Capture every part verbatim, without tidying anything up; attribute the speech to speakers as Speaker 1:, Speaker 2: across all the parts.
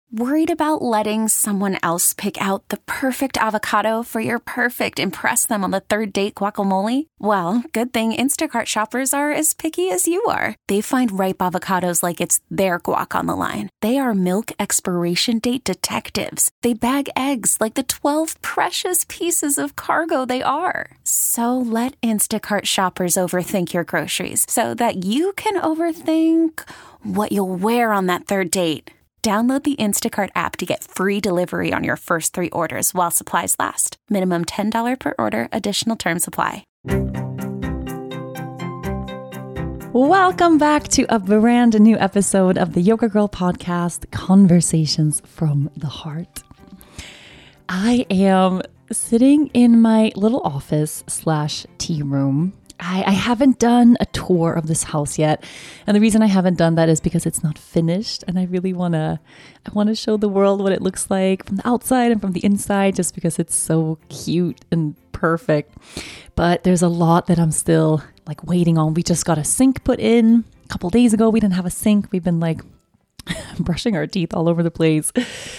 Speaker 1: Worried about letting someone else pick out the perfect avocado for your perfect impress them on the third date guacamole? Well, good thing Instacart shoppers are as picky as you are. They find ripe avocados like it's their guac on the line. They are milk expiration date detectives. They bag eggs like the twelve precious pieces of cargo they are. So let Instacart shoppers overthink your groceries so that you can overthink what you'll wear on that third date. Download the Instacart app to get free delivery on your first three orders while supplies last. Minimum ten dollars per order. Additional terms apply.
Speaker 2: Welcome back to a brand new episode of the Yoga Girl podcast, Conversations from the Heart. I am sitting in my little office slash tea room. I, I haven't done a tour of this house yet. And the reason I haven't done that is because it's not finished. And I really want to, I want to show the world what it looks like from the outside and from the inside, just because it's so cute and perfect. But there's a lot that I'm still like waiting on. We just got a sink put in a couple days ago. We didn't have a sink. We've been like brushing our teeth all over the place.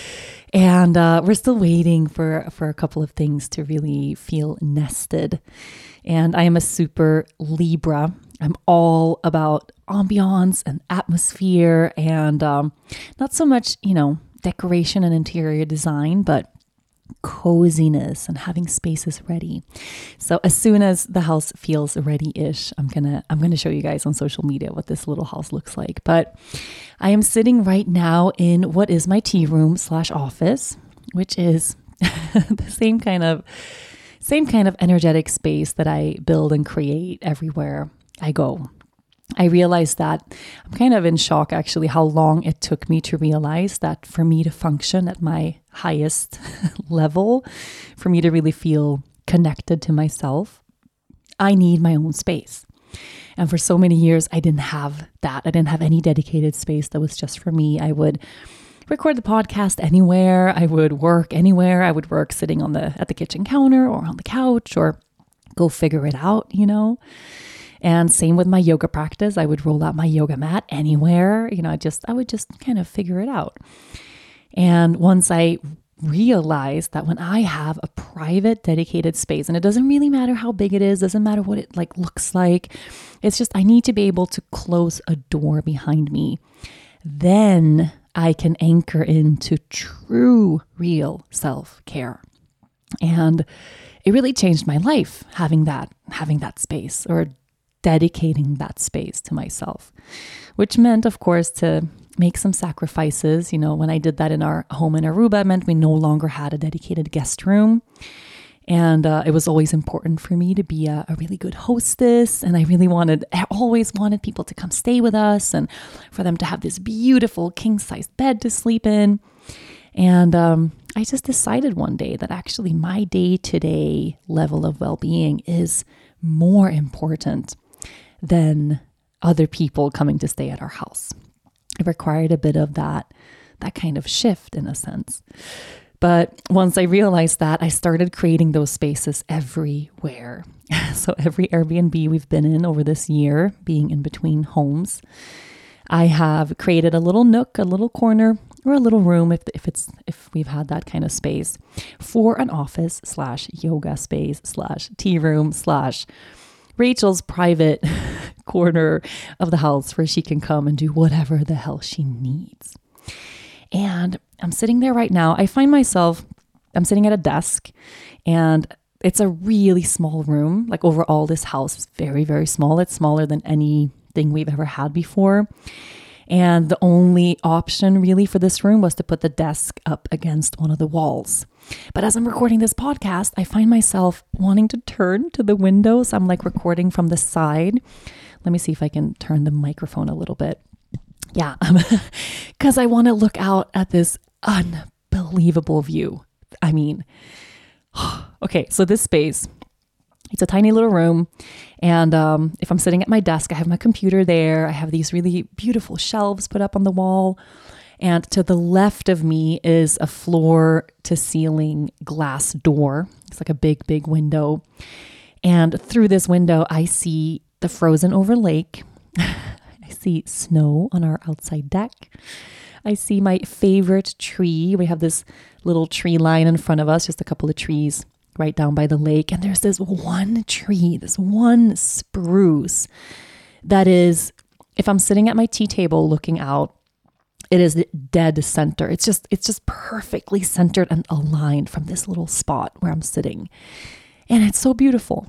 Speaker 2: And uh, we're still waiting for, for a couple of things to really feel nested. And I am a super Libra. I'm all about ambiance and atmosphere and um, not so much, you know, decoration and interior design, but coziness and having spaces ready. So as soon as the house feels ready-ish, I'm gonna I'm gonna show you guys on social media what this little house looks like. But I am sitting right now in what is my tea room slash office, which is the same kind of same kind of energetic space that I build and create everywhere I go. I realized that I'm kind of in shock actually how long it took me to realize that for me to function at my highest level, for me to really feel connected to myself, I need my own space. And for so many years, I didn't have that. I didn't have any dedicated space that was just for me. I would record the podcast anywhere. I would work anywhere. I would work sitting on the at the kitchen counter or on the couch or go figure it out, you know. And same with my yoga practice. I would roll out my yoga mat anywhere. You know, I just I would just kind of figure it out. And once I realized that when I have a private dedicated space, and it doesn't really matter how big it is, doesn't matter what it like looks like, it's just I need to be able to close a door behind me. Then I can anchor into true, real self-care. And it really changed my life having that, having that space or dedicating that space to myself, which meant, of course, to make some sacrifices. You know, when I did that in our home in Aruba, it meant we no longer had a dedicated guest room. And uh, it was always important for me to be a, a really good hostess. And I really wanted, I always wanted people to come stay with us and for them to have this beautiful king-sized bed to sleep in. And um, I just decided one day that actually my day-to-day level of well-being is more important than other people coming to stay at our house. It required a bit of that, that kind of shift in a sense. But once I realized that, I started creating those spaces everywhere. So every Airbnb we've been in over this year, being in between homes, I have created a little nook, a little corner, or a little room if if it's if we've had that kind of space for an office slash yoga space slash tea room slash Rachel's private corner of the house where she can come and do whatever the hell she needs. And I'm sitting there right now. I find myself, I'm sitting at a desk and it's a really small room. Like overall, this house is very, very small. It's smaller than anything we've ever had before. And the only option really for this room was to put the desk up against one of the walls. But as I'm recording this podcast, I find myself wanting to turn to the window. So I'm like recording from the side. Let me see if I can turn the microphone a little bit. Yeah, because I want to look out at this unbelievable view. I mean, okay, so this space, it's a tiny little room. And um, if I'm sitting at my desk, I have my computer there. I have these really beautiful shelves put up on the wall. And to the left of me is a floor to ceiling glass door. It's like a big, big window. And through this window, I see the frozen over lake. I see snow on our outside deck. I see my favorite tree. We have this little tree line in front of us, just a couple of trees right down by the lake. And there's this one tree, this one spruce that is, if I'm sitting at my tea table looking out, it is dead center. It's just, it's just perfectly centered and aligned from this little spot where I'm sitting. And it's so beautiful.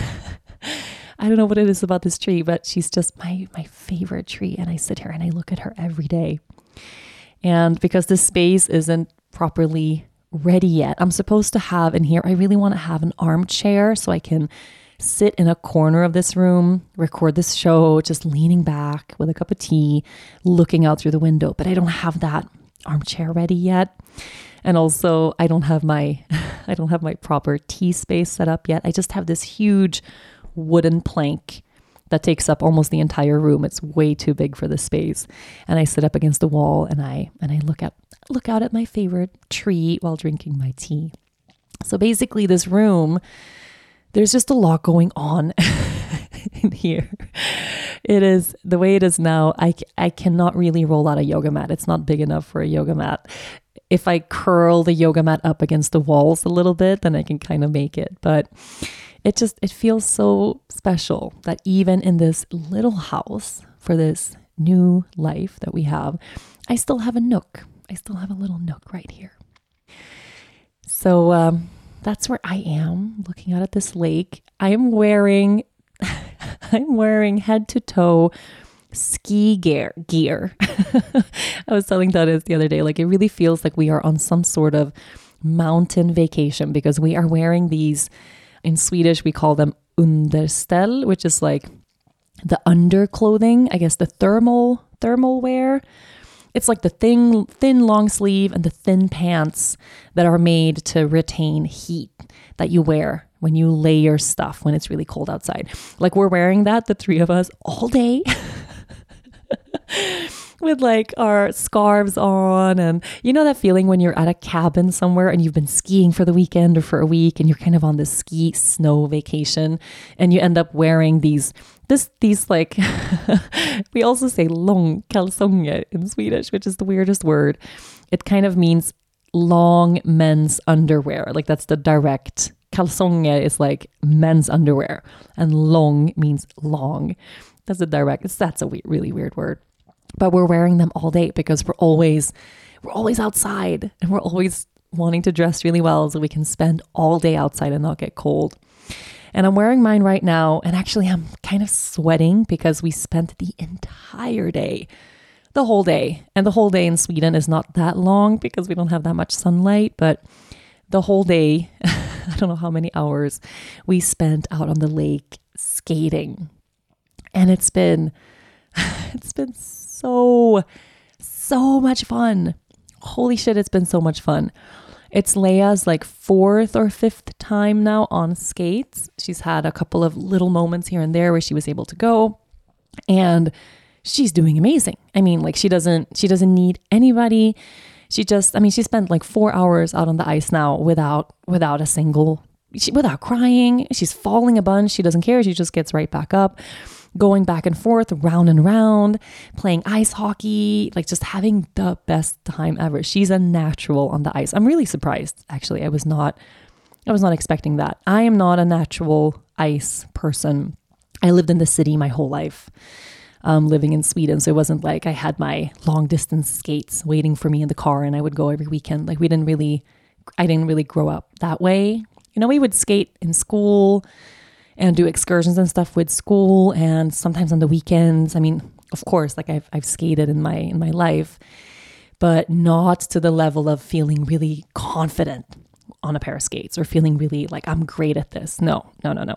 Speaker 2: I don't know what it is about this tree, but she's just my, my favorite tree. And I sit here and I look at her every day. And because this space isn't properly ready yet, I'm supposed to have in here, I really want to have an armchair so I can sit in a corner of this room, record this show, just leaning back with a cup of tea, looking out through the window. But I don't have that armchair ready yet. And also I don't have my, I don't have my proper tea space set up yet. I just have this huge wooden plank that takes up almost the entire room. It's way too big for the space. And I sit up against the wall and I, and I look up, look out at my favorite tree while drinking my tea. So basically this room, there's just a lot going on in here. It is the way it is now. I, I cannot really roll out a yoga mat. It's not big enough for a yoga mat. If I curl the yoga mat up against the walls a little bit, then I can kind of make it. But it just, it feels so special that even in this little house for this new life that we have, I still have a nook. I still have a little nook right here. So, um, that's where I am looking out at this lake. I am wearing, I'm wearing head to toe ski gear, gear. I was telling Dennis the other day, like it really feels like we are on some sort of mountain vacation because we are wearing these, in Swedish, we call them underställ, which is like the underclothing, I guess the thermal, thermal wear. It's like the thin, thin long sleeve and the thin pants that are made to retain heat that you wear when you lay your stuff when it's really cold outside. Like we're wearing that, the three of us, all day with like our scarves on. And you know that feeling when you're at a cabin somewhere and you've been skiing for the weekend or for a week and you're kind of on this ski snow vacation and you end up wearing these This, these like, we also say lång kalsonger in Swedish, which is the weirdest word. It kind of means long men's underwear. Like that's the direct. Kalsonger is like men's underwear and lång means long. That's the direct. It's, that's a weird, really weird word. But we're wearing them all day because we're always, we're always outside and we're always wanting to dress really well so we can spend all day outside and not get cold. And I'm wearing mine right now. And actually, I'm kind of sweating because we spent the entire day, the whole day. And the whole day in Sweden is not that long because we don't have that much sunlight. But the whole day, I don't know how many hours we spent out on the lake skating. And it's been, it's been so, so much fun. Holy shit, it's been so much fun. It's Leia's like fourth or fifth time now on skates. She's had a couple of little moments here and there where she was able to go, and she's doing amazing. I mean, like she doesn't, she doesn't need anybody. She just, I mean, she spent like four hours out on the ice now without, without a single, she, without crying. She's falling a bunch. She doesn't care. She just gets right back up, going back and forth, round and round, playing ice hockey, like just having the best time ever. She's a natural on the ice. I'm really surprised, actually. I was not, I was not expecting that. I am not a natural ice person. I lived in the city my whole life, um, living in Sweden. So it wasn't like I had my long distance skates waiting for me in the car and I would go every weekend. Like we didn't really, I didn't really grow up that way. You know, we would skate in school and do excursions and stuff with school, and sometimes on the weekends. I mean, of course, like I've I've skated in my in my life, but not to the level of feeling really confident on a pair of skates or feeling really like I'm great at this. No, no, no, no.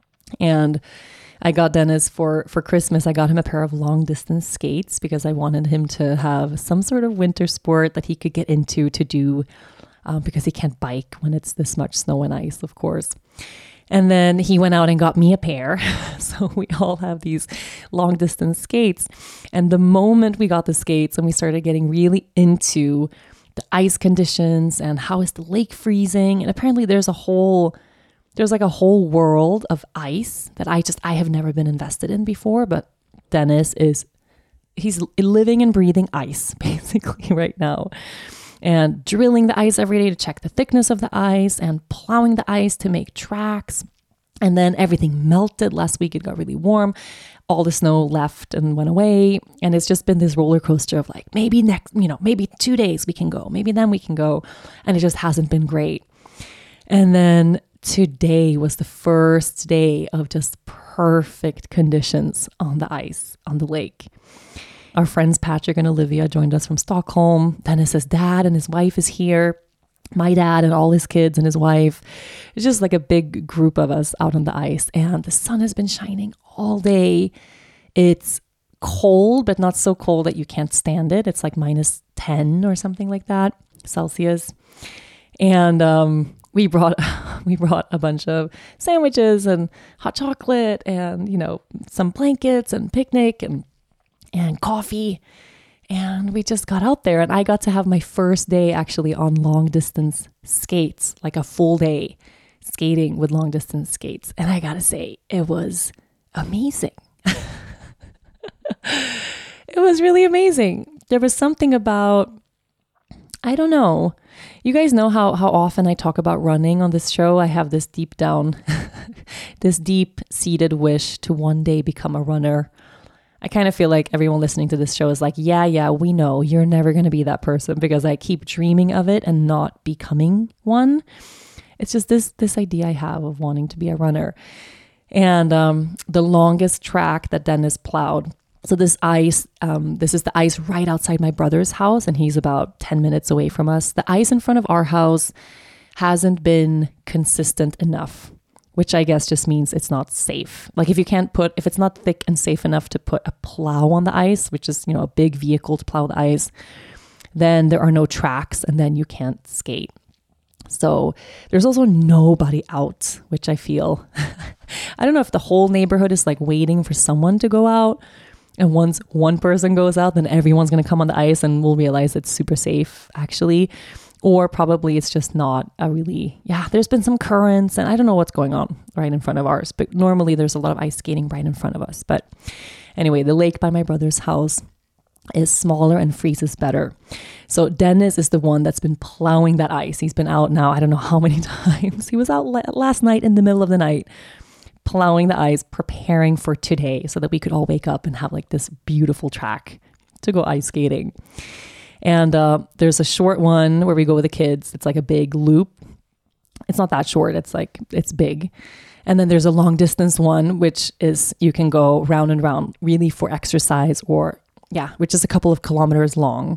Speaker 2: And I got Dennis for for Christmas. I got him a pair of long distance skates because I wanted him to have some sort of winter sport that he could get into to do, um, because he can't bike when it's this much snow and ice, of course. And then he went out and got me a pair. So we all have these long distance skates. And the moment we got the skates and we started getting really into the ice conditions and how is the lake freezing, and apparently there's a whole, there's like a whole world of ice that I just, I have never been invested in before. But Dennis is, he's living and breathing ice, basically. basically right now. And drilling the ice every day to check the thickness of the ice and plowing the ice to make tracks. And then everything melted. Last week it got really warm. All the snow left and went away. And it's just been this roller coaster of like, maybe next, you know, maybe two days we can go. Maybe then we can go. And it just hasn't been great. And then today was the first day of just perfect conditions on the ice, on the lake. Our friends Patrick and Olivia joined us from Stockholm. Dennis's dad and his wife is here. My dad and all his kids and his wife. It's just like a big group of us out on the ice. And the sun has been shining all day. It's cold, but not so cold that you can't stand it. It's like minus ten or something like that, Celsius. And um, we brought we brought a bunch of sandwiches and hot chocolate and, you know, some blankets and picnic and and coffee. And we just got out there and I got to have my first day actually on long distance skates, like a full day skating with long distance skates. And I gotta say, it was amazing. It was really amazing. There was something about, I don't know. You guys know how, how often I talk about running on this show. I have this deep down, this deep seated wish to one day become a runner. I kind of feel like everyone listening to this show is like, yeah, yeah, we know you're never going to be that person because I keep dreaming of it and not becoming one. It's just this this idea I have of wanting to be a runner. And um, the longest track that Dennis plowed. So this ice, um, this is the ice right outside my brother's house, and he's about ten minutes away from us. The ice in front of our house hasn't been consistent enough, which I guess just means it's not safe. Like if you can't put, if it's not thick and safe enough to put a plow on the ice, which is, you know, a big vehicle to plow the ice, then there are no tracks and then you can't skate. So there's also nobody out, which I feel, I don't know if the whole neighborhood is like waiting for someone to go out. And once one person goes out, then everyone's going to come on the ice and we'll realize it's super safe actually. Or probably it's just not a really, yeah, there's been some currents and I don't know what's going on right in front of ours. But normally there's a lot of ice skating right in front of us. But anyway, the lake by my brother's house is smaller and freezes better. So Dennis is the one that's been plowing that ice. He's been out now, I don't know how many times. He was out la- last night in the middle of the night, plowing the ice, preparing for today so that we could all wake up and have like this beautiful track to go ice skating. And uh, there's a short one where we go with the kids. It's like a big loop. It's not that short. It's like, it's big. And then there's a long distance one, which is you can go round and round really for exercise or, yeah, which is a couple of kilometers long.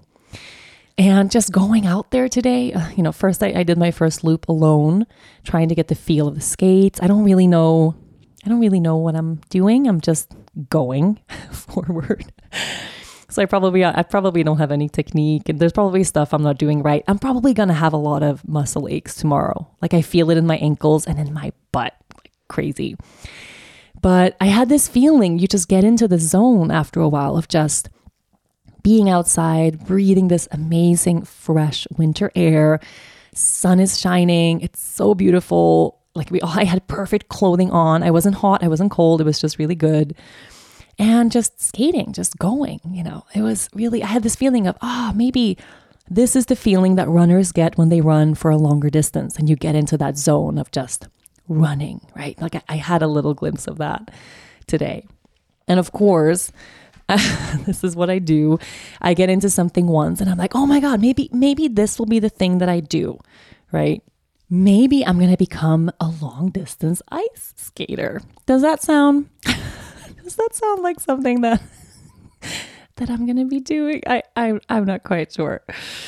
Speaker 2: And just going out there today, uh, you know, first I, I did my first loop alone, trying to get the feel of the skates. I don't really know. I don't really know what I'm doing. I'm just going forward. So I probably, I probably don't have any technique and there's probably stuff I'm not doing right. I'm probably going to have a lot of muscle aches tomorrow. Like I feel it in my ankles and in my butt, like crazy. But I had this feeling you just get into the zone after a while of just being outside, breathing this amazing, fresh winter air. Sun is shining. It's so beautiful. Like we all, I had perfect clothing on. I wasn't hot. I wasn't cold. It was just really good. And just skating, just going, you know, it was really, I had this feeling of, ah, oh, maybe this is the feeling that runners get when they run for a longer distance and you get into that zone of just running, right? Like I, I had a little glimpse of that today. And of course, this is what I do. I get into something once and I'm like, oh my God, maybe, maybe this will be the thing that I do, right? Maybe I'm going to become a long distance ice skater. Does that sound... Does that sound like something that that I'm going to be doing? I, I, I'm not quite sure.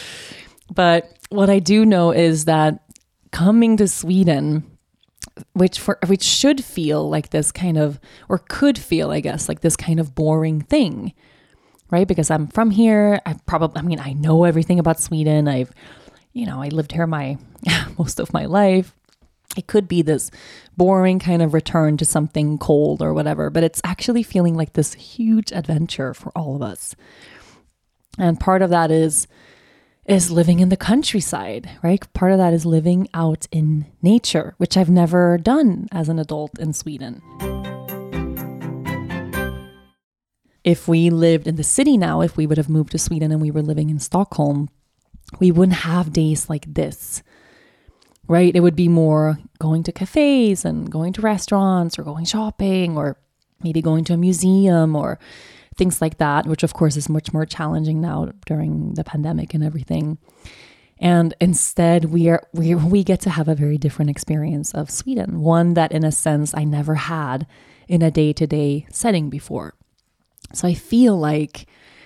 Speaker 2: But what I do know is that coming to Sweden, which for which should feel like this kind of, or could feel, I guess, like this kind of boring thing, right? Because I'm from here. I probably, I mean, I know everything about Sweden. I've, you know, I lived here my most of my life. It could be this boring kind of return to something cold or whatever, but it's actually feeling like this huge adventure for all of us. And part of that is, is living in the countryside, right? Part of that is living out in nature, which I've never done as an adult in Sweden. if we lived in the city now, if we would have moved to Sweden and we were living in Stockholm, we wouldn't have days like this, right? It would be more going to cafes and going to restaurants or going shopping or maybe going to a museum or things like that, which of course is much more challenging now during the pandemic and everything. And instead we are we we get to have a very different experience of Sweden, one that in a sense I never had in a day-to-day setting before. So I feel like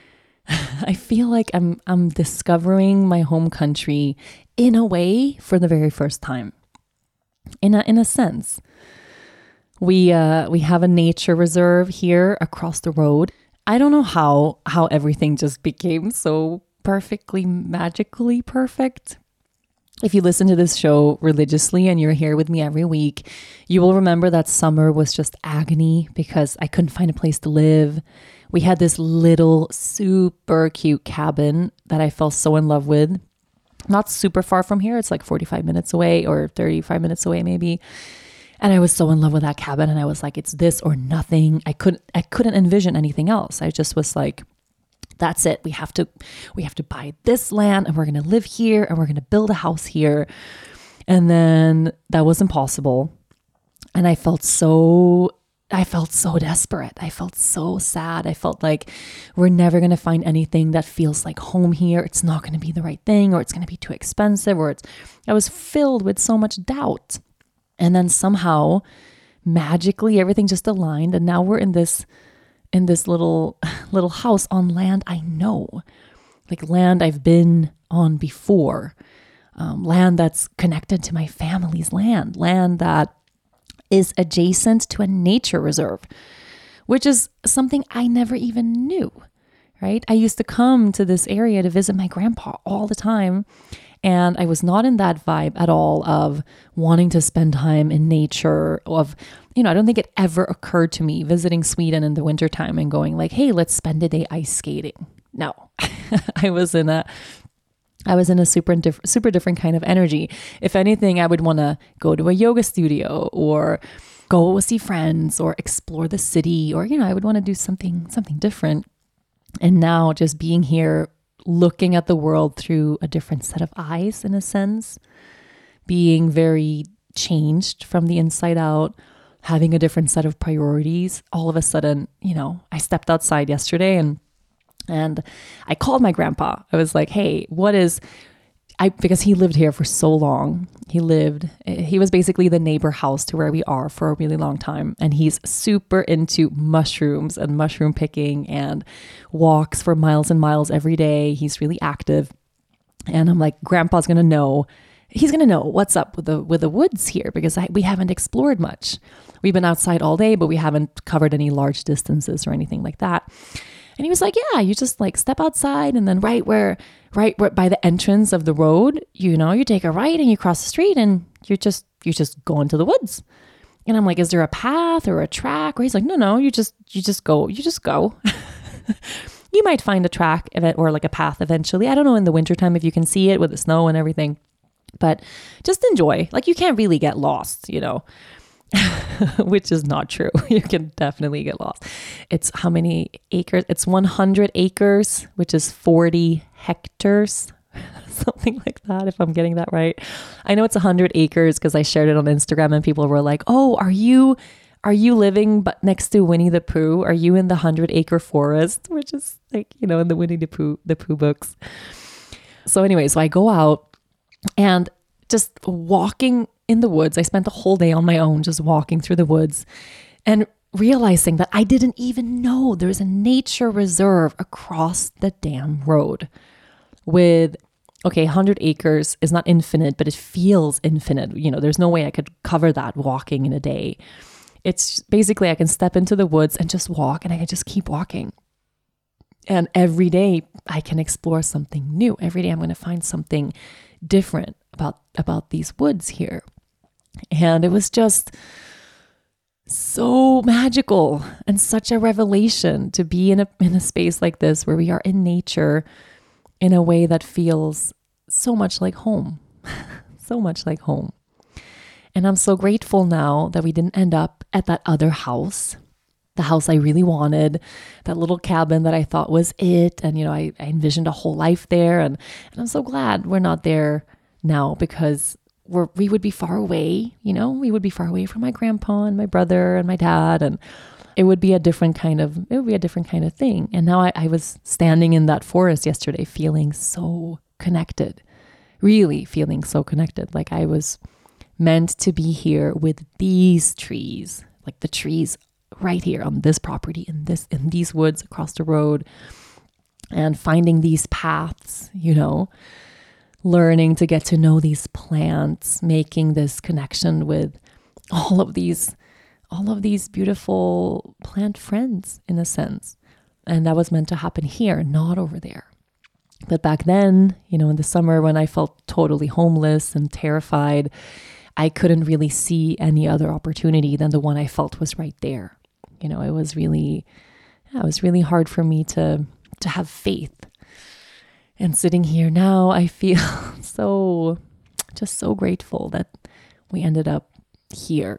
Speaker 2: I feel like I'm I'm discovering my home country in a way for the very first time. In a in a sense. We uh we have a nature reserve here across the road. I don't know how how everything just became so perfectly, magically perfect. If you listen to this show religiously and you're here with me every week, you will remember that summer was just agony because I couldn't find a place to live. We had this little super cute cabin that I fell so in love with. Not super far from here. It's like forty-five minutes away or thirty-five minutes away maybe. And I was so in love with that cabin and I was like, it's this or nothing. I couldn't I couldn't envision anything else. I just was like, that's it. We have to, we have to buy this land and we're going to live here and we're going to build a house here. And then that was impossible. And I felt so, I felt so desperate. I felt so sad. I felt like we're never going to find anything that feels like home here. It's not going to be the right thing, or it's going to be too expensive, or it's, I was filled with so much doubt. And then somehow magically everything just aligned. And now we're in this in this little little house on land I know, like land I've been on before, um, land that's connected to my family's land, land that is adjacent to a nature reserve, which is something I never even knew, right? I used to come to this area to visit my grandpa all the time, and I was not in that vibe at all of wanting to spend time in nature, of, you know, I don't think it ever occurred to me visiting Sweden in the wintertime and going like, hey, let's spend a day ice skating. No, I was in a, I was in a super, diff- super different kind of energy. If anything, I would want to go to a yoga studio or go see friends or explore the city, or, you know, I would want to do something, something different. And now just being here, looking at the world through a different set of eyes, in a sense, being very changed from the inside out, having a different set of priorities. All of a sudden, you know, I stepped outside yesterday and and I called my grandpa. I was like, hey, what is, I because he lived here for so long. He lived, he was basically the neighbor house to where we are for a really long time. And he's super into mushrooms and mushroom picking and walks for miles and miles every day. He's really active. And I'm like, Grandpa's going to know, he's going to know what's up with the, with the woods here, because I, we haven't explored much. We've been outside all day, but we haven't covered any large distances or anything like that. And he was like, yeah, you just like step outside, and then right where, right where by the entrance of the road, you know, you take a right and you cross the street and you're just, you just go into the woods. And I'm like, is there a path or a track? Or he's like, no, no, you just, you just go, you just go. You might find a track of it or like a path eventually. I don't know in the wintertime if you can see it with the snow and everything, but just enjoy. Like you can't really get lost, you know. Which is not true. You can definitely get lost. It's how many acres? It's one hundred acres, which is forty hectares, something like that, if I'm getting that right. I know it's one hundred acres because I shared it on Instagram and people were like, oh, are you are you living but next to Winnie the Pooh? Are you in the one hundred acre forest? Which is like, you know, in the Winnie the Pooh, the Pooh books. So anyway, so I go out and just walking in the woods. I spent the whole day on my own, just walking through the woods and realizing that I didn't even know there's a nature reserve across the damn road with, okay, one hundred acres is not infinite, but it feels infinite. You know, there's no way I could cover that walking in a day. It's basically, I can step into the woods and just walk, and I can just keep walking. And every day I can explore something new. Every day I'm going to find something different about, about these woods here. And it was just so magical and such a revelation to be in a in a space like this where we are in nature in a way that feels so much like home, so much like home. And I'm so grateful now that we didn't end up at that other house the house I really wanted, that little cabin that I thought was it. And, you know, I, I envisioned a whole life there. And, and I'm so glad we're not there now, because we're, we would be far away, you know, we would be far away from my grandpa and my brother and my dad. And it would be a different kind of, it would be a different kind of thing. And now I, I was standing in that forest yesterday feeling so connected, really feeling so connected. Like I was meant to be here with these trees, like the trees right here on this property, in this, in these woods across the road, and finding these paths, you know, learning to get to know these plants, making this connection with all of these, all of these beautiful plant friends in a sense. And that was meant to happen here, not over there. But back then, you know, in the summer when I felt totally homeless and terrified, I couldn't really see any other opportunity than the one I felt was right there. You know, it was really, yeah, it was really hard for me to, to have faith. And sitting here now, I feel so, just so grateful that we ended up here.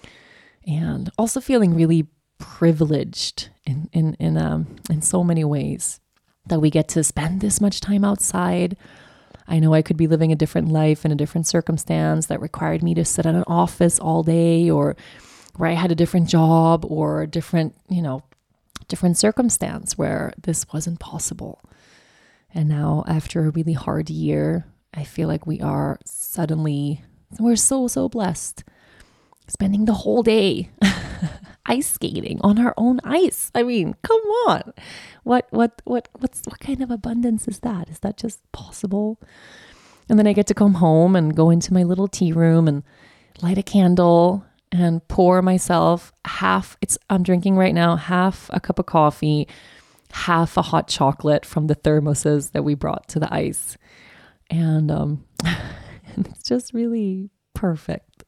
Speaker 2: And also feeling really privileged in, in, in, um, in so many ways that we get to spend this much time outside. I know I could be living a different life in a different circumstance that required me to sit at an office all day, or where I had a different job or a different, you know, different circumstance where this wasn't possible. And now after a really hard year, I feel like we are suddenly, we're so, so blessed, spending the whole day ice skating on our own ice. I mean, come on. What, what, what, what's, what kind of abundance is that? Is that just possible? And then I get to come home and go into my little tea room and light a candle and pour myself half, it's, I'm drinking right now, half a cup of coffee, half a hot chocolate from the thermoses that we brought to the ice. And, um, and it's just really perfect.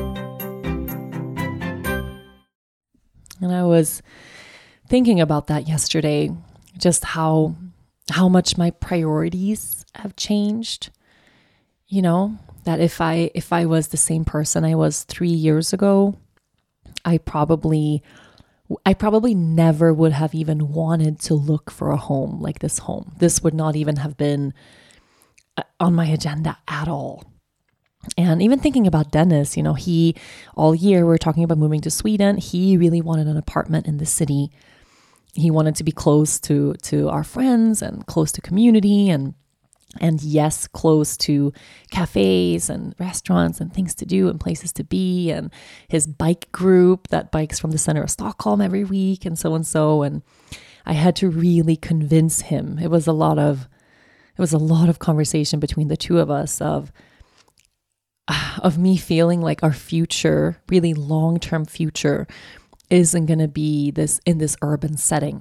Speaker 2: And I was thinking about that yesterday, just how, how much my priorities have changed, you know, that if I, if I was the same person I was three years ago, I probably, I probably never would have even wanted to look for a home like this home. This would not even have been on my agenda at all. And even thinking about Dennis, you know, he, all year we were talking about moving to Sweden. He really wanted an apartment in the city. He wanted to be close to, to our friends and close to community, and, and yes, close to cafes and restaurants and things to do and places to be, and his bike group that bikes from the center of Stockholm every week and so and so. And I had to really convince him. It was a lot of, it was a lot of conversation between the two of us of, of me feeling like our future, really long-term future, isn't going to be this in this urban setting.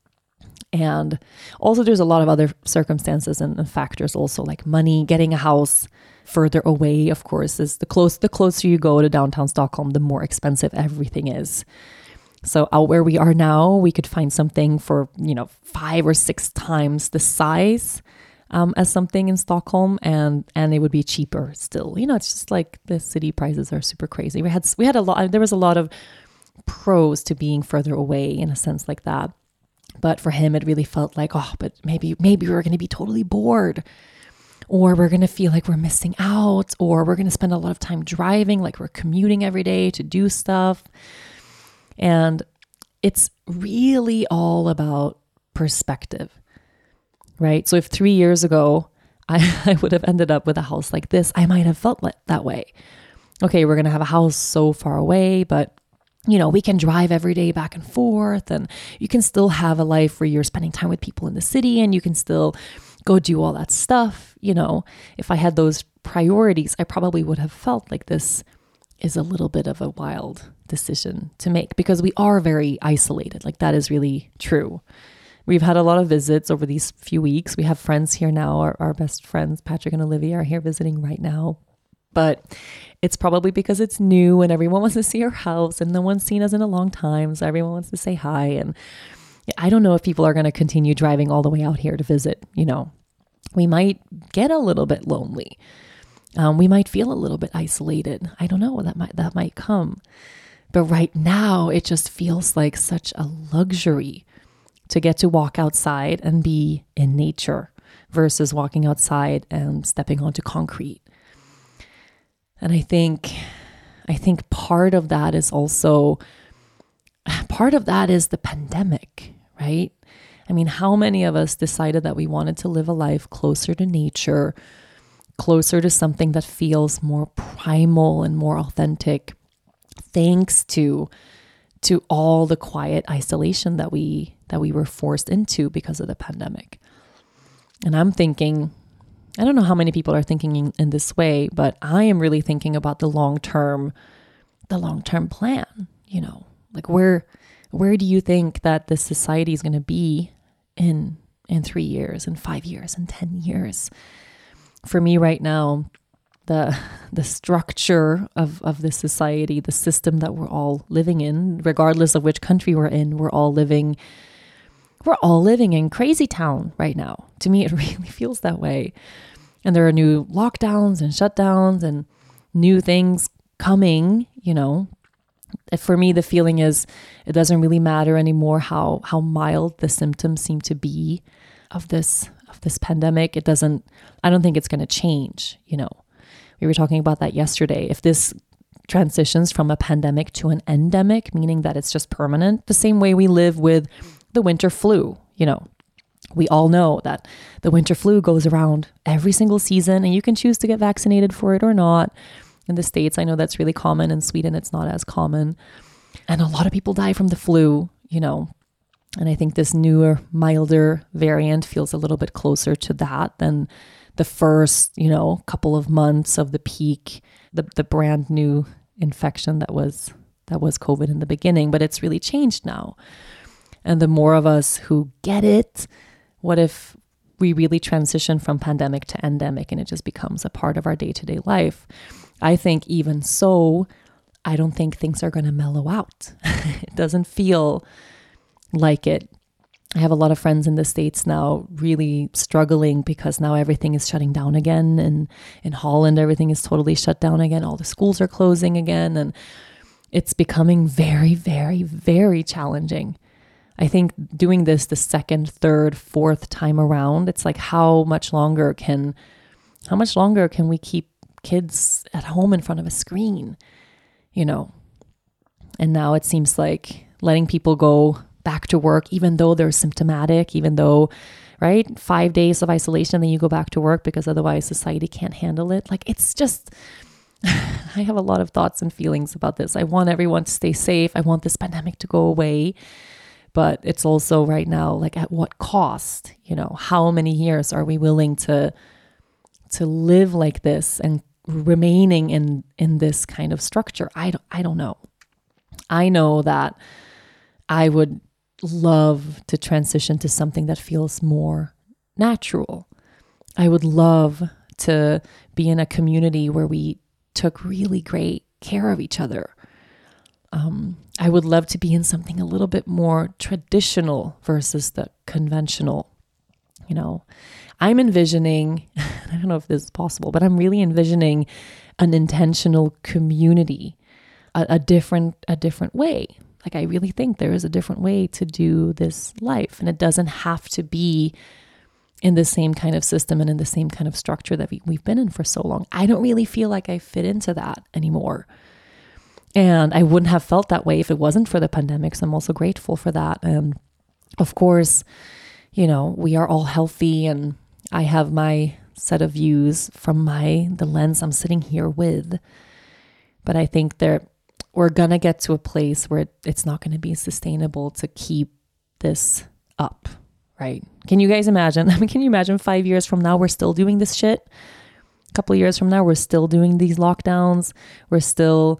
Speaker 2: And also there's a lot of other circumstances and, and factors also, like money. Getting a house further away, of course, is the close the closer you go to downtown Stockholm, the more expensive everything is. So out where we are now, we could find something for, you know, five or six times the size Um, as something in Stockholm, and and it would be cheaper still. You know, it's just like the city prices are super crazy. We had we had a lot. There was a lot of pros to being further away in a sense like that, but for him, it really felt like, oh, but maybe maybe we're going to be totally bored, or we're going to feel like we're missing out, or we're going to spend a lot of time driving, like we're commuting every day to do stuff. And it's really all about perspective. Right? So if three years ago, I, I would have ended up with a house like this, I might have felt like that way. Okay, we're going to have a house so far away, but you know, we can drive every day back and forth, and you can still have a life where you're spending time with people in the city, and you can still go do all that stuff. You know, if I had those priorities, I probably would have felt like this is a little bit of a wild decision to make, because we are very isolated. Like that is really true. We've had a lot of visits over these few weeks. We have friends here now. Our, our best friends, Patrick and Olivia, are here visiting right now. But it's probably because it's new and everyone wants to see our house, and no one's seen us in a long time. So everyone wants to say hi. And I don't know if people are going to continue driving all the way out here to visit. You know, we might get a little bit lonely. Um, we might feel a little bit isolated. I don't know. That might, that might come. But right now, it just feels like such a luxury to get to walk outside and be in nature versus walking outside and stepping onto concrete. And I think, I think part of that is also, part of that is the pandemic, right? I mean, how many of us decided that we wanted to live a life closer to nature, closer to something that feels more primal and more authentic, thanks to to all the quiet isolation that we that we were forced into because of the pandemic. And I'm thinking, I don't know how many people are thinking in, in this way, but I am really thinking about the long-term, the long-term plan, you know, like where, where do you think that this society is going to be in, in three years, in five years, in ten years? For me right now, the, the structure of, of this society, the system that we're all living in, regardless of which country we're in, we're all living We're all living in crazy town right now. To me, it really feels that way. And there are new lockdowns and shutdowns and new things coming, you know. For me, the feeling is it doesn't really matter anymore how how mild the symptoms seem to be of this of this pandemic. It doesn't, I don't think it's going to change, you know. We were talking about that yesterday. If this transitions from a pandemic to an endemic, meaning that it's just permanent, the same way we live with the winter flu, you know, we all know that the winter flu goes around every single season and you can choose to get vaccinated for it or not. In the States, I know that's really common. In Sweden, it's not as common. And a lot of people die from the flu, you know, and I think this newer, milder variant feels a little bit closer to that than the first, you know, couple of months of the peak, the, the brand new infection that was, that was COVID in the beginning, but it's really changed now. And the more of us who get it, what if we really transition from pandemic to endemic and it just becomes a part of our day-to-day life? I think even so, I don't think things are going to mellow out. It doesn't feel like it. I have a lot of friends in the States now really struggling because now everything is shutting down again. And in Holland, everything is totally shut down again. All the schools are closing again. And it's becoming very, very, very challenging. I think doing this the second, third, fourth time around, it's like how much longer can, how much longer can we keep kids at home in front of a screen, you know? And now it seems like letting people go back to work, even though they're symptomatic, even though, right, five days of isolation, then you go back to work because otherwise society can't handle it. Like it's just, I have a lot of thoughts and feelings about this. I want everyone to stay safe. I want this pandemic to go away. But it's also right now, like at what cost? You know, how many years are we willing to to live like this and remaining in in this kind of structure? I don't, I don't know. I know that I would love to transition to something that feels more natural. I would love to be in a community where we took really great care of each other. Um, I would love to be in something a little bit more traditional versus the conventional. You know, I'm envisioning, I don't know if this is possible, but I'm really envisioning an intentional community, a, a different, a different way. Like I really think there is a different way to do this life, and it doesn't have to be in the same kind of system and in the same kind of structure that we, we've been in for so long. I don't really feel like I fit into that anymore. And I wouldn't have felt that way if it wasn't for the pandemic. So I'm also grateful for that. And of course, you know, we are all healthy and I have my set of views from my, the lens I'm sitting here with. But I think there, we're going to get to a place where it, it's not going to be sustainable to keep this up, right? Can you guys imagine? I mean, can you imagine five years from now, we're still doing this shit? A couple of years from now, we're still doing these lockdowns. We're still...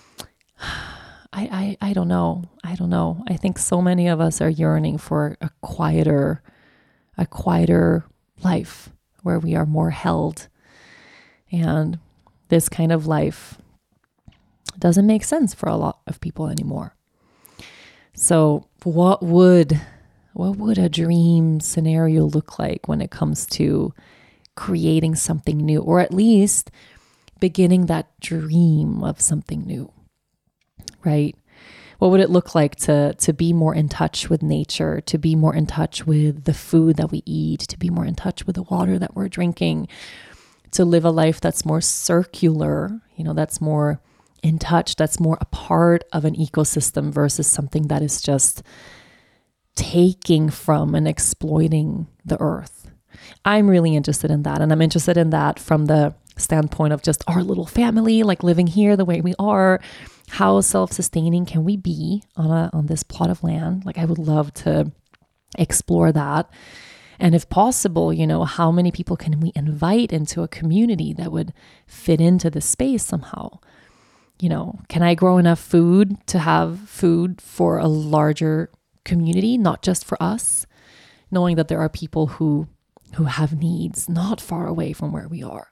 Speaker 2: I, I, I don't know. I don't know. I think so many of us are yearning for a quieter, a quieter life where we are more held. And this kind of life doesn't make sense for a lot of people anymore. So what would, what would a dream scenario look like when it comes to creating something new, or at least beginning that dream of something new? right? What would it look like to, to be more in touch with nature, to be more in touch with the food that we eat, to be more in touch with the water that we're drinking, to live a life that's more circular, you know, that's more in touch, that's more a part of an ecosystem versus something that is just taking from and exploiting the earth. I'm really interested in that. And I'm interested in that from the standpoint of just our little family, like living here the way we are. How self-sustaining can we be on a on this plot of land? Like I would love to explore that. And if possible, you know, how many people can we invite into a community that would fit into the space somehow? You know, can I grow enough food to have food for a larger community, not just for us, knowing that there are people who who have needs not far away from where we are?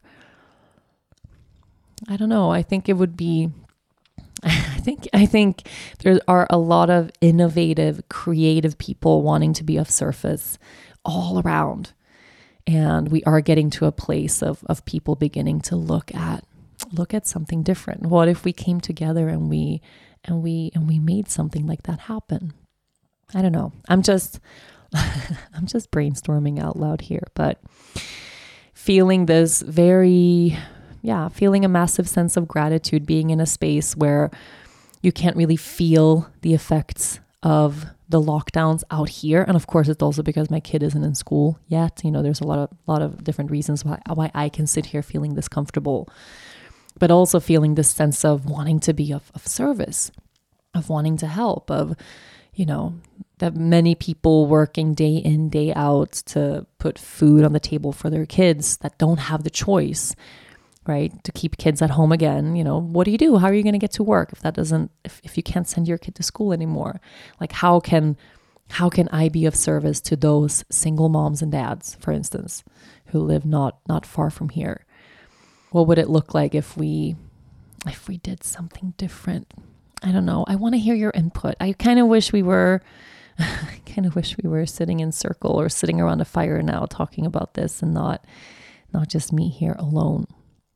Speaker 2: I don't know. I think it would be I think I think there are a lot of innovative, creative people wanting to be of service all around. And we are getting to a place of of people beginning to look at look at something different. What if we came together and we and we and we made something like that happen? I don't know. I'm just I'm just brainstorming out loud here, but feeling this very Yeah, feeling a massive sense of gratitude, being in a space where you can't really feel the effects of the lockdowns out here. And of course, it's also because my kid isn't in school yet. You know, there's a lot of lot of different reasons why, why I can sit here feeling this comfortable, but also feeling this sense of wanting to be of, of service, of wanting to help, of, you know, that many people working day in, day out to put food on the table for their kids that don't have the choice, right? To keep kids at home again. You know, what do you do? How are you going to get to work if that doesn't, if, if you can't send your kid to school anymore? Like how can, how can I be of service to those single moms and dads, for instance, who live not, not far from here? What would it look like if we, if we did something different? I don't know. I want to hear your input. I kind of wish we were, I kind of wish we were sitting in circle or sitting around a fire now talking about this and not, not just me here alone.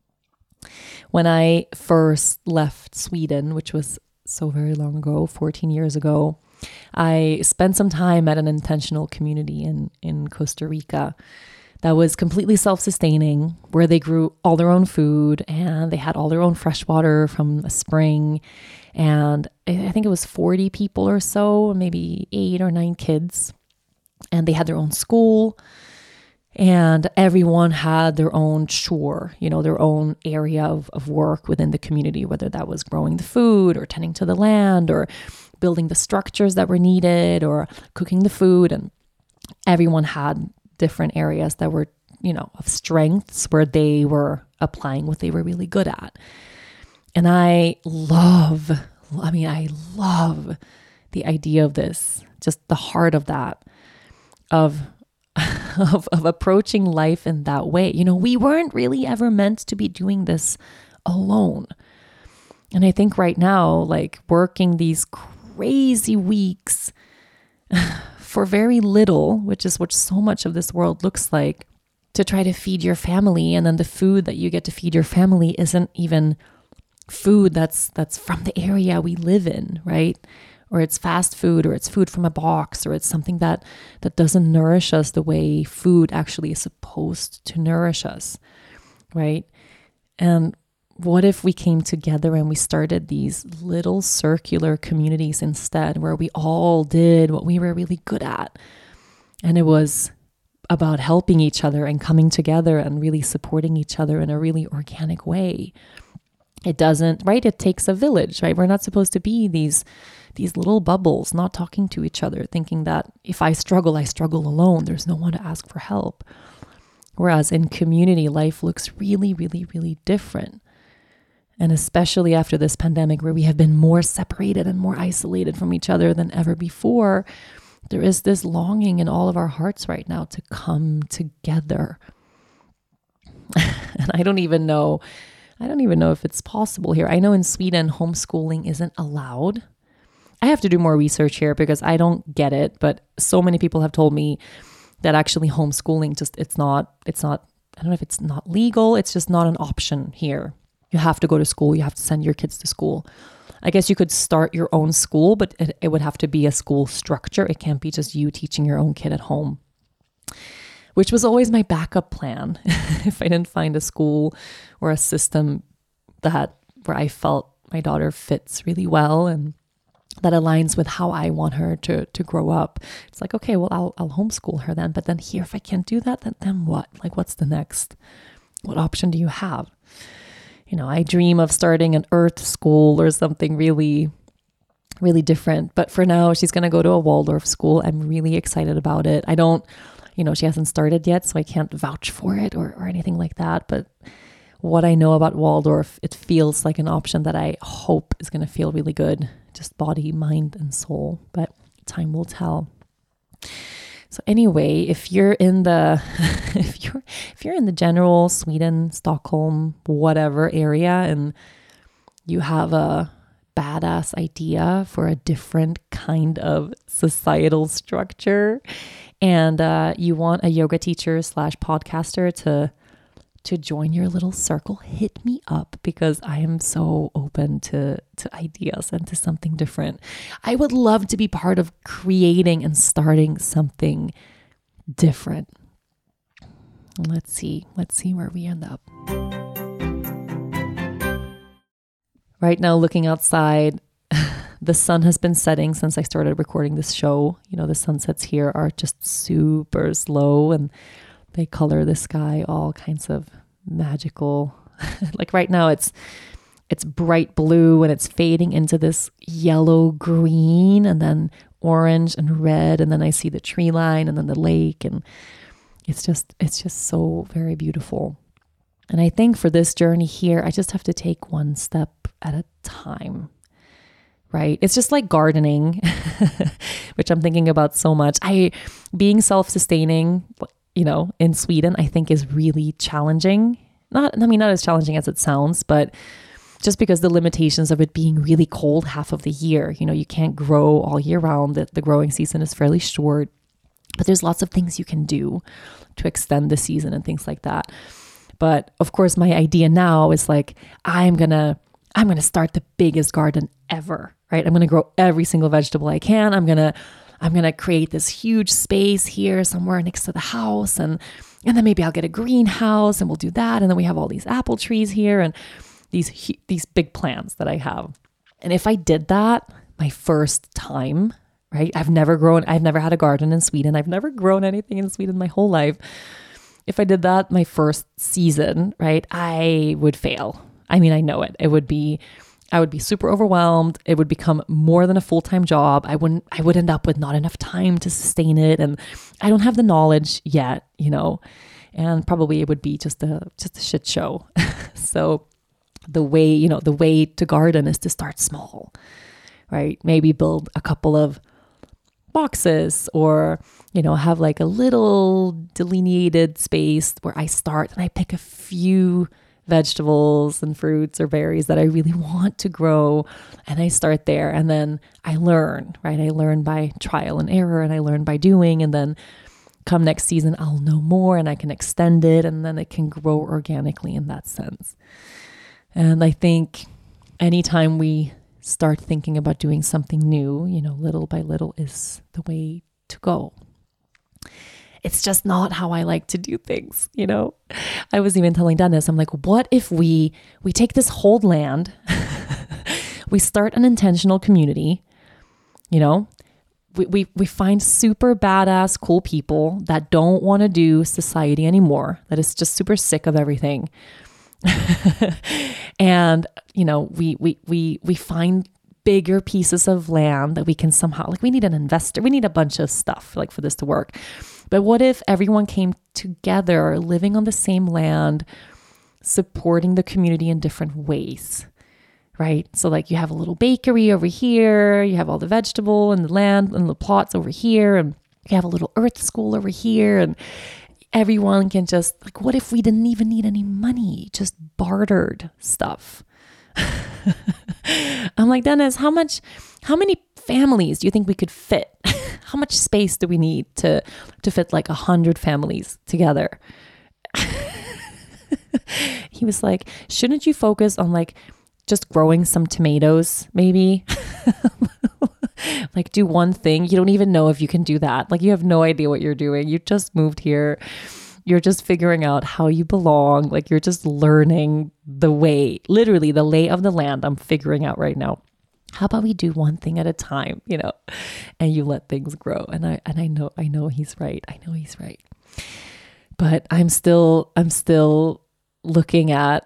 Speaker 2: When I first left Sweden, which was so very long ago, fourteen years ago, I spent some time at an intentional community in, in Costa Rica that was completely self-sustaining, where they grew all their own food and they had all their own fresh water from a spring. And I think it was forty people or so, maybe eight or nine kids. And they had their own school. And everyone had their own chore, you know, their own area of, of work within the community, whether that was growing the food or tending to the land or building the structures that were needed or cooking the food. And everyone had different areas that were, you know, of strengths where they were applying what they were really good at. And I love, I mean, I love the idea of this, just the heart of that, of Of, of approaching life in that way. You know, we weren't really ever meant to be doing this alone. And I think right now, like working these crazy weeks for very little, which is what so much of this world looks like, to try to feed your family. And then the food that you get to feed your family isn't even food that's that's from the area we live in, right? Or it's fast food, or it's food from a box, or it's something that, that doesn't nourish us the way food actually is supposed to nourish us, right? And what if we came together and we started these little circular communities instead, where we all did what we were really good at? And it was about helping each other and coming together and really supporting each other in a really organic way. It doesn't, right? It takes a village, right? We're not supposed to be these these little bubbles, not talking to each other, thinking that if I struggle, I struggle alone. There's no one to ask for help. Whereas in community, life looks really, really, really different. And especially after this pandemic, where we have been more separated and more isolated from each other than ever before, there is this longing in all of our hearts right now to come together. And I don't even know, I don't even know if it's possible here. I know in Sweden, homeschooling isn't allowed. I have to do more research here because I don't get it, but so many people have told me that actually homeschooling just, it's not, it's not, I don't know if it's not legal. It's just not an option here. You have to go to school. You have to send your kids to school. I guess you could start your own school, but it, it would have to be a school structure. It can't be just you teaching your own kid at home, which was always my backup plan. If I didn't find a school or a system that where I felt my daughter fits really well and that aligns with how I want her to to grow up, it's like, okay, well, I'll I'll homeschool her then. But then here, if I can't do that, then then what? Like, what's the next? What option do you have? You know, I dream of starting an earth school or something really, really different. But for now, she's going to go to a Waldorf school. I'm really excited about it. I don't, you know, she hasn't started yet, so I can't vouch for it or, or anything like that. But what I know about Waldorf, it feels like an option that I hope is going to feel really good, just body, mind, and soul. But time will tell. So anyway, if you're in the if you're if you're in the general Sweden, Stockholm, whatever area, and you have a badass idea for a different kind of societal structure, and uh, you want a yoga teacher slash podcaster to to join your little circle, hit me up, because I am so open to, to ideas and to something different. I would love to be part of creating and starting something different. Let's see. Let's see where we end up. Right now, looking outside, the sun has been setting since I started recording this show. You know, the sunsets here are just super slow and they color the sky all kinds of magical. Like right now it's it's bright blue and it's fading into this yellow green and then orange and red, and then I see the tree line and then the lake, and it's just it's just so very beautiful. And I think for this journey here, I just have to take one step at a time. Right? It's just like gardening, which I'm thinking about so much. I being self-sustaining, you know, in Sweden, I think is really challenging. Not, I mean, not as challenging as it sounds, but just because the limitations of it being really cold half of the year, you know, you can't grow all year round. The, the growing season is fairly short, but there's lots of things you can do to extend the season and things like that. But of course, my idea now is like, I'm going to, I'm going to start the biggest garden ever, right? I'm going to grow every single vegetable I can. I'm going to I'm going to create this huge space here somewhere next to the house. And, and then maybe I'll get a greenhouse and we'll do that. And then we have all these apple trees here and these, these big plans that I have. And if I did that my first time, right? I've never grown, I've never had a garden in Sweden. I've never grown anything in Sweden my whole life. If I did that my first season, right, I would fail. I mean, I know it. It would be I would be super overwhelmed. It would become more than a full-time job. I wouldn't, I would end up with not enough time to sustain it. And I don't have the knowledge yet, you know, and probably it would be just a, just a shit show. So the way, you know, the way to garden is to start small, right? Maybe build a couple of boxes or, you know, have like a little delineated space where I start and I pick a few vegetables and fruits or berries that I really want to grow. And I start there and then I learn, right? I learn by trial and error and I learn by doing. And then come next season, I'll know more and I can extend it and then it can grow organically in that sense. And I think anytime we start thinking about doing something new, you know, little by little is the way to go. It's just not how I like to do things, you know. I was even telling Dennis, I'm like, what if we we take this whole land, we start an intentional community, you know, we, we, we find super badass, cool people that don't want to do society anymore, that is just super sick of everything. And, you know, we, we, we, we find bigger pieces of land that we can somehow, like we need an investor, we need a bunch of stuff like for this to work. But what if everyone came together, living on the same land, supporting the community in different ways, right? So like you have a little bakery over here, you have all the vegetable and the land and the plots over here, and you have a little earth school over here, and everyone can just, like, what if we didn't even need any money, just bartered stuff? I'm like, Dennis, how much, how many families do you think we could fit? How much space do we need to, to fit like a hundred families together? He was like, shouldn't you focus on like just growing some tomatoes, maybe. Like do one thing. You don't even know if you can do that. Like you have no idea what you're doing. You just moved here. You're just figuring out how you belong. Like you're just learning the way, literally the lay of the land I'm figuring out right now. How about we do one thing at a time, you know, and you let things grow. And I, and I know, I know he's right. I know he's right. But I'm still, I'm still looking at,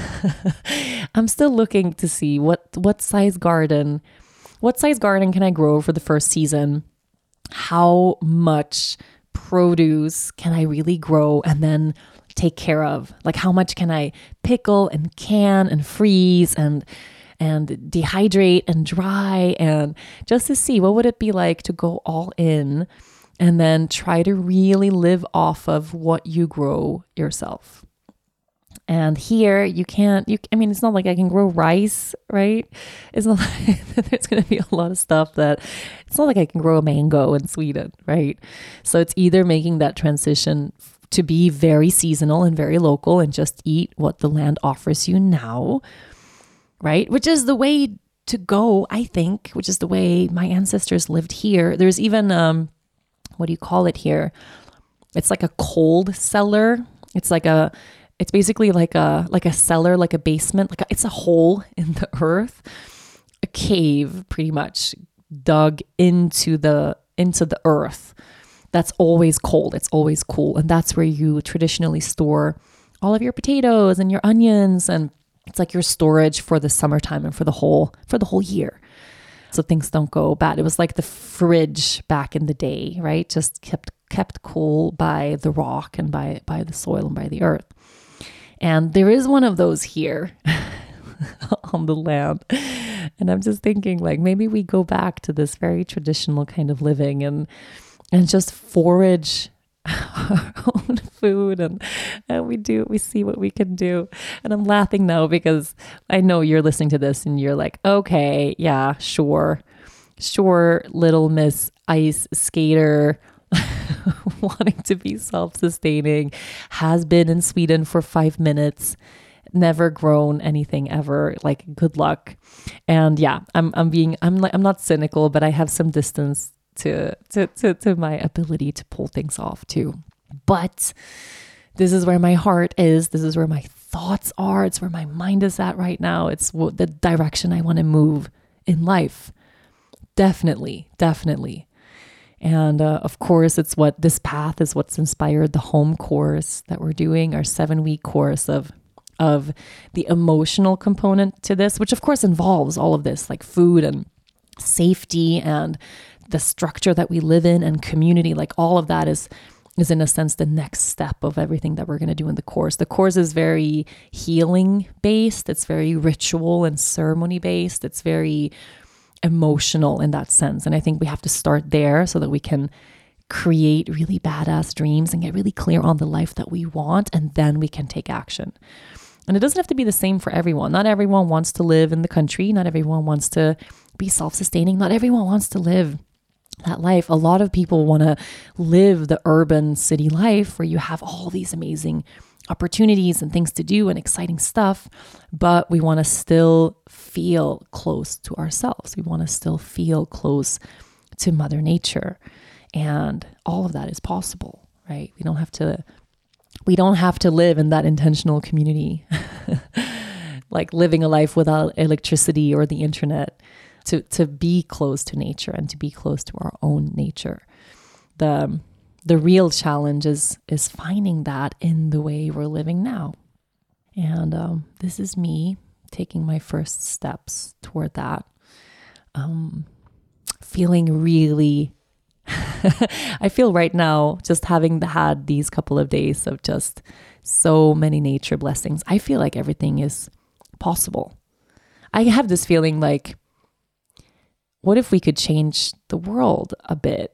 Speaker 2: I'm still looking to see what, what size garden, what size garden can I grow for the first season? How much produce can I really grow and then take care of? Like how much can I pickle and can and freeze and and dehydrate and dry, and just to see what would it be like to go all in and then try to really live off of what you grow yourself. And here you can't, you, I mean, it's not like I can grow rice, right? It's not like there's going to be a lot of stuff that, it's not like I can grow a mango in Sweden, right? So it's either making that transition to be very seasonal and very local and just eat what the land offers you now, right? Which is the way to go, I think, which is the way my ancestors lived here. There's even, um, what do you call it here? It's like a cold cellar. It's like a, it's basically like a, like a cellar, like a basement, like a, it's a hole in the earth, a cave pretty much dug into the, into the earth. That's always cold. It's always cool. And that's where you traditionally store all of your potatoes and your onions, and it's like your storage for the summertime and for the whole, for the whole year. So things don't go bad. It was like the fridge back in the day, right? Just kept, kept cool by the rock and by, by the soil and by the earth. And there is one of those here on the land. And I'm just thinking like, maybe we go back to this very traditional kind of living and, and just forage our own food, and, and we do, we see what we can do. And I'm laughing now because I know you're listening to this and you're like, okay, yeah, sure. Sure, little Miss Ice Skater wanting to be self-sustaining, has been in Sweden for five minutes, never grown anything ever. Like, good luck. And yeah, I'm I'm being I'm like I'm not cynical, but I have some distance to to to to my ability to pull things off too. But this is where my heart is. This is where my thoughts are. It's where my mind is at right now. It's w- the direction I want to move in life. Definitely, definitely. And uh, of course, it's what this path is what's inspired the home course that we're doing, our seven week course of of the emotional component to this, which of course involves all of this, like food and safety and the structure that we live in and community. Like all of that is is in a sense the next step of everything that we're going to do in the course. The course is very healing based. It's very ritual and ceremony based. It's very emotional in that sense. And I think we have to start there so that we can create really badass dreams and get really clear on the life that we want. And then we can take action. And it doesn't have to be the same for everyone. Not everyone wants to live in the country. Not everyone wants to be self-sustaining. Not everyone wants to live that life. A lot of people want to live the urban city life where you have all these amazing opportunities and things to do and exciting stuff, but we want to still feel close to ourselves. We want to still feel close to Mother Nature. And all of that is possible, right? We don't have to we don't have to live in that intentional community, like living a life without electricity or the internet, to, to be close to nature and to be close to our own nature. The, the real challenge is, is finding that in the way we're living now. And um, this is me taking my first steps toward that. Um, feeling really I feel right now, just having had these couple of days of just so many nature blessings, I feel like everything is possible. I have this feeling like, what if we could change the world a bit?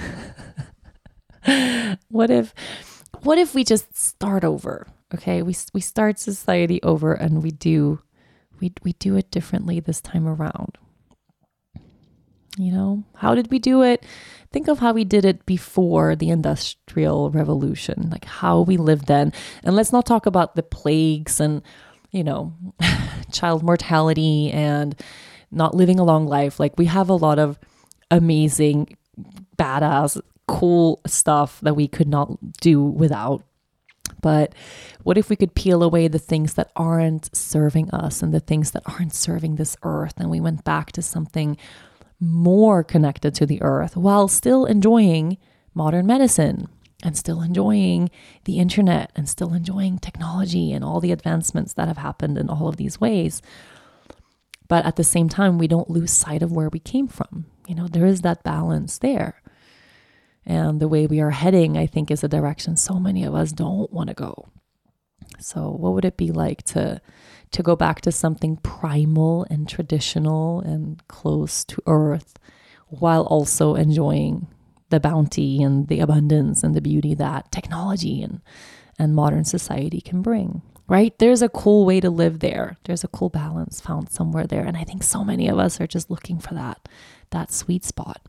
Speaker 2: What if, what if we just start over? Okay, we we start society over and we do, we we do it differently this time around. You know, how did we do it? Think of how we did it before the Industrial Revolution, like how we lived then. And let's not talk about the plagues and, you know, child mortality and not living a long life. Like we have a lot of amazing, badass, cool stuff that we could not do without. But what if we could peel away the things that aren't serving us and the things that aren't serving this earth, and we went back to something more connected to the earth while still enjoying modern medicine and still enjoying the internet and still enjoying technology and all the advancements that have happened in all of these ways. But at the same time, we don't lose sight of where we came from. You know, there is that balance there. And the way we are heading, I think, is a direction so many of us don't want to go. So what would it be like to to go back to something primal and traditional and close to earth while also enjoying the bounty and the abundance and the beauty that technology and, and modern society can bring, right? There's a cool way to live there. There's a cool balance found somewhere there. And I think so many of us are just looking for that, that sweet spot.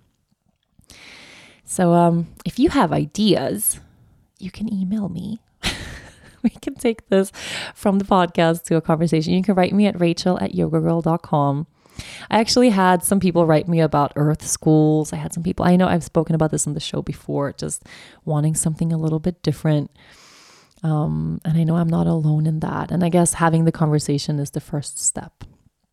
Speaker 2: So um, if you have ideas, you can email me. We can take this from the podcast to a conversation. You can write me at rachel at yoga girl dot com. I actually had some people write me about earth schools. I had some people, I know I've spoken about this on the show before, just wanting something a little bit different. Um, and I know I'm not alone in that. And I guess having the conversation is the first step.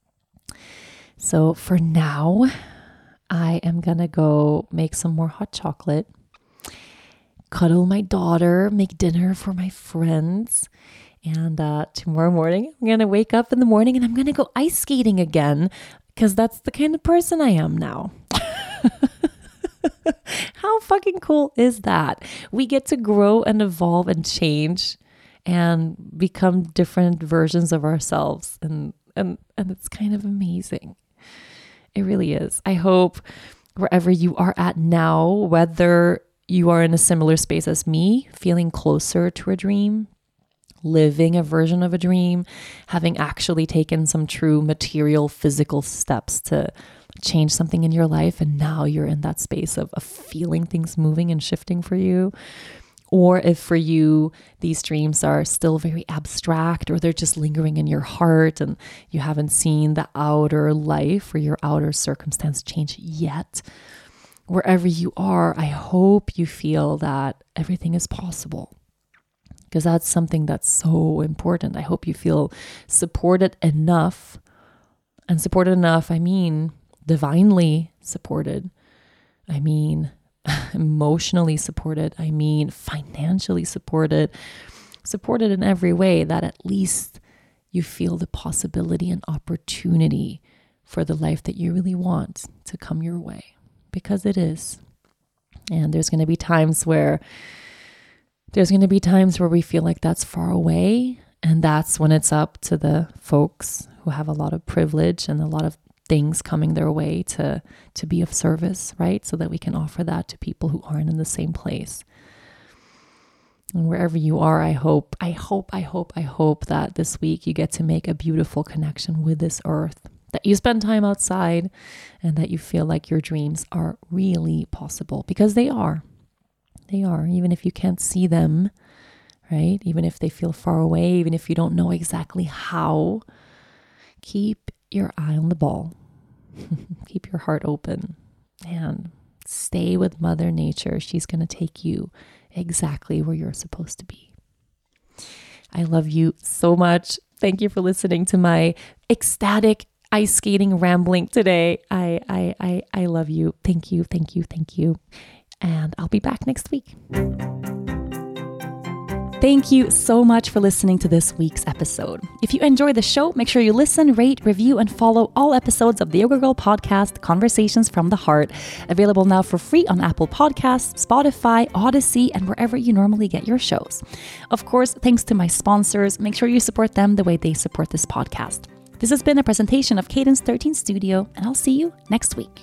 Speaker 2: So for now, I am going to go make some more hot chocolate, cuddle my daughter, make dinner for my friends. And uh, tomorrow morning, I'm going to wake up in the morning and I'm going to go ice skating again because that's the kind of person I am now. How fucking cool is that? We get to grow and evolve and change and become different versions of ourselves. And, and, and it's kind of amazing. It really is. I hope wherever you are at now, whether you are in a similar space as me, feeling closer to a dream, living a version of a dream, having actually taken some true material, physical steps to change something in your life. And now you're in that space of, of feeling things moving and shifting for you. Or if for you, these dreams are still very abstract or they're just lingering in your heart and you haven't seen the outer life or your outer circumstance change yet. Wherever you are, I hope you feel that everything is possible, because that's something that's so important. I hope you feel supported enough, and supported enough, I mean divinely supported. I mean emotionally supported. I mean financially supported, supported in every way, that at least you feel the possibility and opportunity for the life that you really want to come your way. Because it is. And there's going to be times where there's going to be times where we feel like that's far away. And that's when it's up to the folks who have a lot of privilege and a lot of things coming their way to, to be of service, right? So that we can offer that to people who aren't in the same place. And wherever you are, I hope, I hope, I hope, I hope that this week you get to make a beautiful connection with this earth, that you spend time outside, and that you feel like your dreams are really possible, because they are. They are, even if you can't see them, right? Even if they feel far away, even if you don't know exactly how, keep your eye on the ball. Keep your heart open and stay with Mother Nature. She's going to take you exactly where you're supposed to be. I love you so much. Thank you for listening to my ecstatic ice skating rambling today. I, I, I, I love you. Thank you. Thank you. Thank you. And I'll be back next week. Thank you so much for listening to this week's episode. If you enjoy the show, make sure you listen, rate, review, and follow all episodes of the Yoga Girl podcast, Conversations from the Heart, available now for free on Apple Podcasts, Spotify, Odyssey, and wherever you normally get your shows. Of course, thanks to my sponsors. Make sure you support them the way they support this podcast. This has been a presentation of Cadence thirteen Studio, and I'll see you next week.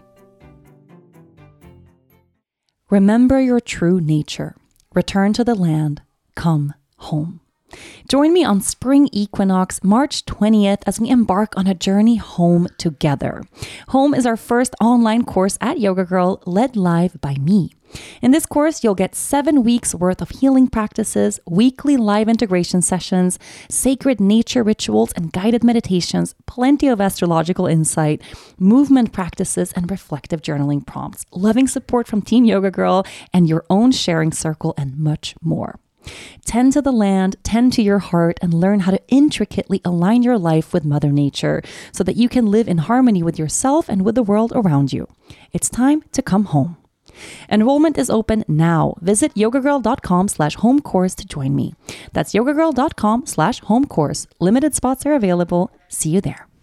Speaker 2: Remember your true nature. Return to the land. Come home. Join me on Spring Equinox, March twentieth, as we embark on a journey home together. Home is our first online course at Yoga Girl, led live by me. In this course, you'll get seven weeks worth of healing practices, weekly live integration sessions, sacred nature rituals and guided meditations, plenty of astrological insight, movement practices, and reflective journaling prompts, loving support from Team Yoga Girl, and your own sharing circle, and much more. Tend to the land, tend to your heart, and learn how to intricately align your life with Mother Nature so that you can live in harmony with yourself and with the world around you. It's time to come home. Enrollment is open now. Visit yogagirl.com slash home course to join me. That's yogagirl.com slash home course. Limited spots are available. See you there.